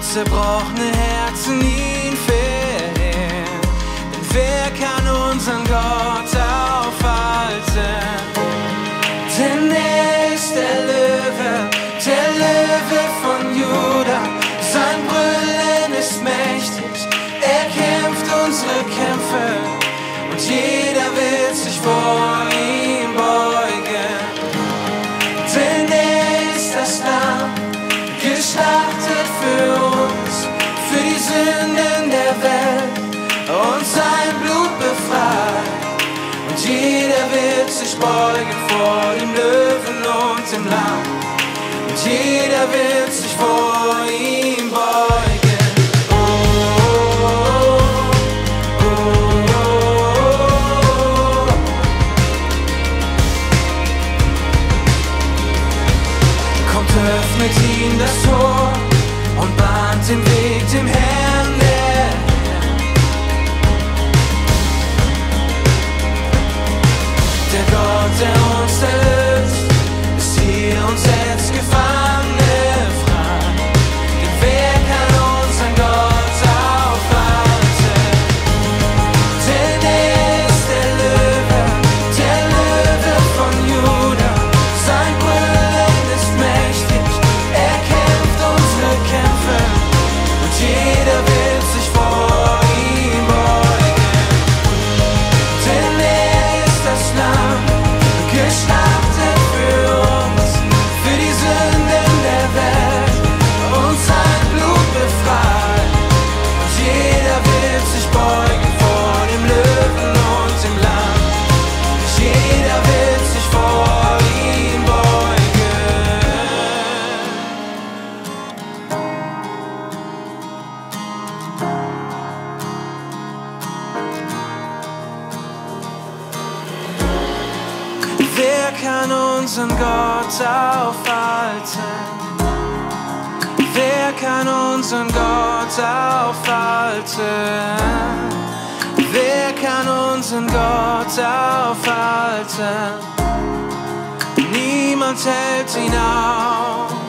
zerbrochene Herzen ihn verlieren. Denn wer kann unseren Gott aufhalten? Denn er ist der Löwe von Juda. Sein Brüllen ist mächtig, er kämpft unsere Kämpfe und jeder wird sich vor ihm beugen. Denn er ist das Lamm, geschlachtet für uns, für die Sünden der Welt und sein Blut befreit. Und jeder wird sich beugen vor dem Löwen und dem Lamm. Und jeder wird sich vor ihm beugen. Oh, oh, oh, oh, oh. Kommt, öffnet ihm das Tor und bahnt den Weg dem Herrn der Herren. Der Gott, der uns erlöst, ist hier und setzt Gefangene frei. Denn wer kann unseren Gott aufhalten? Denn er ist der Löwe von Juda. Sein Brüllen ist mächtig, er kämpft unsere Kämpfe und jeder wird sich vor ihm beugen. Denn er ist das Lamm, geschlachtet für uns, für die Sünden der Welt und sein Blut befreit. Und jeder wird sich beugen vor dem Löwen und dem Lamm. Jeder wird sich vor ihm beugen. Wer kann unseren Gott aufhalten? Wer kann unseren Gott aufhalten? Wer kann unseren Gott aufhalten? Niemand hält ihn auf.